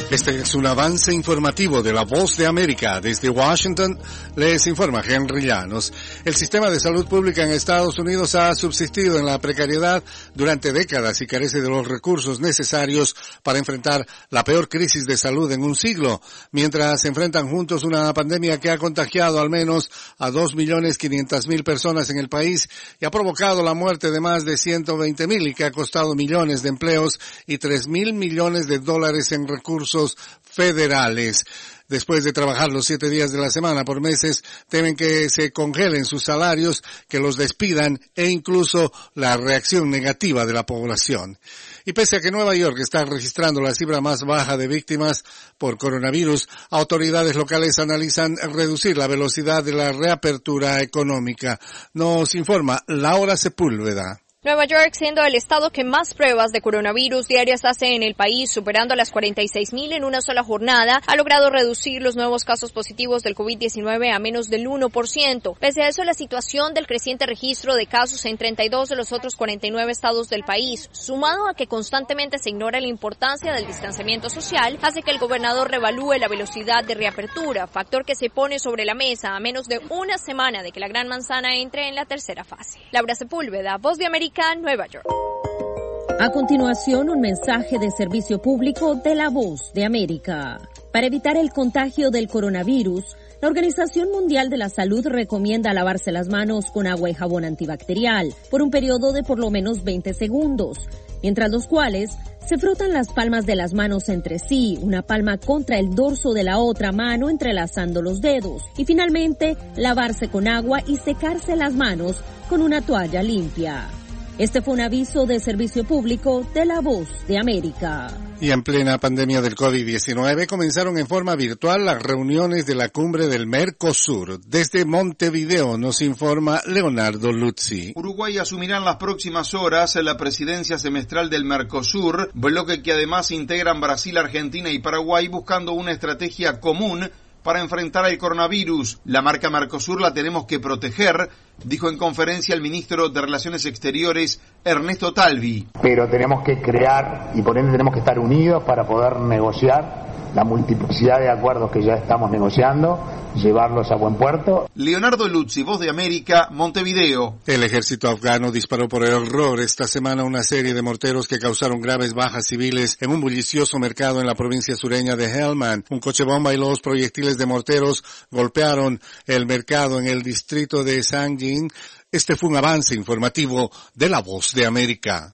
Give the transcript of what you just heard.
Este es un avance informativo de La Voz de América. Desde Washington les informa Henry Llanos. El sistema de salud pública en Estados Unidos ha subsistido en la precariedad durante décadas y carece de los recursos necesarios para enfrentar la peor crisis de salud en un siglo, mientras enfrentan juntos una pandemia que ha contagiado al menos a 2.500.000 personas en el país y ha provocado la muerte de más de 120.000 y que ha costado millones de empleos y $3.000 millones en recursos federales. Después de trabajar los 7 días de la semana por meses, temen que se congelen sus salarios, que los despidan e incluso la reacción negativa de la población. Y pese a que Nueva York está registrando la cifra más baja de víctimas por coronavirus, autoridades locales analizan reducir la velocidad de la reapertura económica. Nos informa Laura Sepúlveda. Nueva York, siendo el estado que más pruebas de coronavirus diarias hace en el país, superando las 46.000 en una sola jornada, ha logrado reducir los nuevos casos positivos del COVID-19 a menos del 1%. Pese a eso, la situación del creciente registro de casos en 32 de los otros 49 estados del país, sumado a que constantemente se ignora la importancia del distanciamiento social, hace que el gobernador revalúe la velocidad de reapertura, factor que se pone sobre la mesa a menos de una semana de que la Gran Manzana entre en la tercera fase. Laura Sepúlveda, Voz de América, Nueva York. A continuación, un mensaje de servicio público de La Voz de América. Para evitar el contagio del coronavirus, la Organización Mundial de la Salud recomienda lavarse las manos con agua y jabón antibacterial por un periodo de por lo menos 20 segundos, mientras los cuales se frotan las palmas de las manos entre sí, una palma contra el dorso de la otra mano entrelazando los dedos, y finalmente lavarse con agua y secarse las manos con una toalla limpia. Este fue un aviso de servicio público de La Voz de América. Y en plena pandemia del COVID-19 comenzaron en forma virtual las reuniones de la cumbre del Mercosur. Desde Montevideo nos informa Leonardo Luzzi. Uruguay asumirá en las próximas horas la presidencia semestral del Mercosur, bloque que además integran Brasil, Argentina y Paraguay, buscando una estrategia común para enfrentar el coronavirus. La marca Mercosur la tenemos que proteger, dijo en conferencia el ministro de Relaciones Exteriores, Ernesto Talvi. Pero tenemos que crear y por ende tenemos que estar unidos para poder negociar la multiplicidad de acuerdos que ya estamos negociando, llevarlos a buen puerto. Leonardo Luzzi, Voz de América, Montevideo. El ejército afgano disparó por error esta semana una serie de morteros que causaron graves bajas civiles en un bullicioso mercado en la provincia sureña de Helmand. Un coche bomba y los proyectiles de morteros golpearon el mercado en el distrito de Sanjin. Este fue un avance informativo de La Voz de América.